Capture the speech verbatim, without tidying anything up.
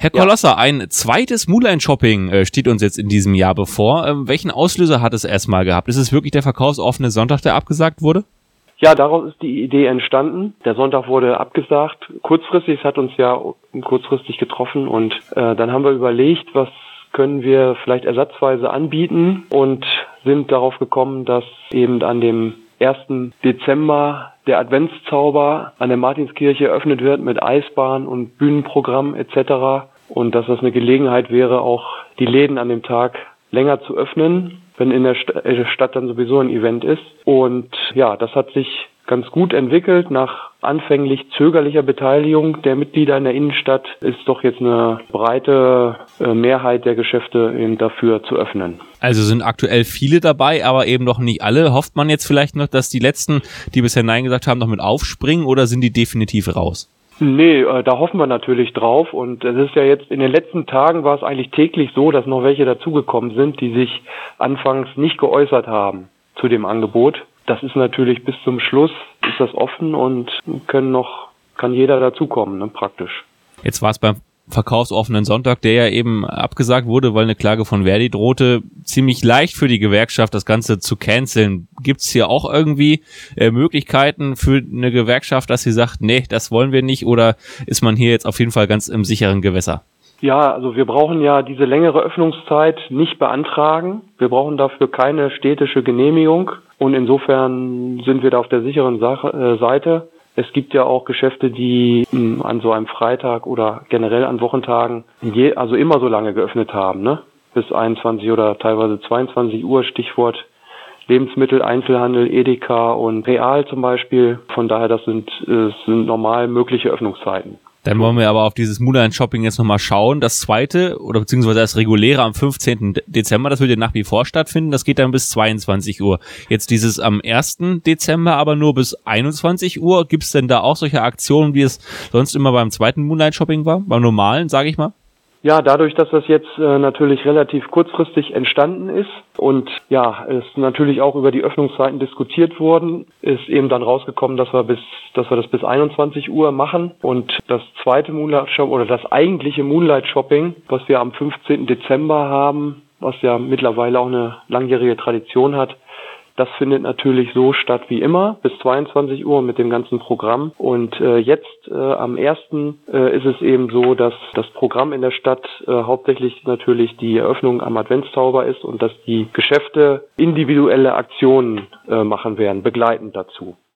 Herr Kolosser, ein zweites Moonlight-Shopping äh, steht uns jetzt in diesem Jahr bevor. Ähm, welchen Auslöser hat es erstmal gehabt? Ist es wirklich der verkaufsoffene Sonntag, der abgesagt wurde? Ja, daraus ist die Idee entstanden. Der Sonntag wurde abgesagt. Kurzfristig, es hat uns ja kurzfristig getroffen und äh, dann haben wir überlegt, was können wir vielleicht ersatzweise anbieten und sind darauf gekommen, dass eben an dem ersten Dezember der Adventszauber an der Martinskirche eröffnet wird mit Eisbahn und Bühnenprogramm et cetera. Und dass das eine Gelegenheit wäre, auch die Läden an dem Tag länger zu öffnen, wenn in der Stadt dann sowieso ein Event ist. Und ja, das hat sich ganz gut entwickelt. Nach anfänglich zögerlicher Beteiligung der Mitglieder in der Innenstadt ist doch jetzt eine breite Mehrheit der Geschäfte eben dafür zu öffnen. Also sind aktuell viele dabei, aber eben noch nicht alle. Hofft man jetzt vielleicht noch, dass die letzten, die bisher Nein gesagt haben, noch mit aufspringen oder sind die definitiv raus? Nee, äh, da hoffen wir natürlich drauf und es ist ja jetzt, in den letzten Tagen war es eigentlich täglich so, dass noch welche dazugekommen sind, die sich anfangs nicht geäußert haben zu dem Angebot. Das ist natürlich bis zum Schluss, ist das offen und können noch, kann jeder dazukommen, ne, praktisch. Jetzt war es beim verkaufsoffenen Sonntag, der ja eben abgesagt wurde, weil eine Klage von Verdi drohte, ziemlich leicht für die Gewerkschaft, das Ganze zu canceln. Gibt es hier auch irgendwie äh, Möglichkeiten für eine Gewerkschaft, dass sie sagt, nee, das wollen wir nicht, oder ist man hier jetzt auf jeden Fall ganz im sicheren Gewässer? Ja, also wir brauchen ja diese längere Öffnungszeit nicht beantragen. Wir brauchen dafür keine städtische Genehmigung und insofern sind wir da auf der sicheren Sache, äh, Seite. Es gibt ja auch Geschäfte, die mh, an so einem Freitag oder generell an Wochentagen je, also immer so lange geöffnet haben, ne? Bis einundzwanzig oder teilweise zweiundzwanzig Uhr, Stichwort Lebensmittel, Einzelhandel, Edeka und Real zum Beispiel. Von daher, das sind, äh, sind normal mögliche Öffnungszeiten. Dann wollen wir aber auf dieses Moonlight-Shopping jetzt nochmal schauen. Das zweite, oder beziehungsweise das reguläre am fünfzehnten Dezember, das wird ja nach wie vor stattfinden. Das geht dann bis zweiundzwanzig Uhr. Jetzt dieses am ersten Dezember aber nur bis einundzwanzig Uhr. Gibt es denn da auch solche Aktionen, wie es sonst immer beim zweiten Moonlight-Shopping war? Beim normalen, sage ich mal? Ja, dadurch, dass das jetzt äh, natürlich relativ kurzfristig entstanden ist und ja, es natürlich auch über die Öffnungszeiten diskutiert worden, ist eben dann rausgekommen, dass wir bis, dass wir das bis einundzwanzig Uhr machen und das zweite Moonlight Shopping oder das eigentliche Moonlight Shopping, was wir am fünfzehnten Dezember haben, was ja mittlerweile auch eine langjährige Tradition hat, das findet natürlich so statt wie immer, bis zweiundzwanzig Uhr mit dem ganzen Programm. Und äh, jetzt äh, am ersten Äh, ist es eben so, dass das Programm in der Stadt äh, hauptsächlich natürlich die Eröffnung am Adventszauber ist und dass die Geschäfte individuelle Aktionen äh, machen werden, begleitend dazu.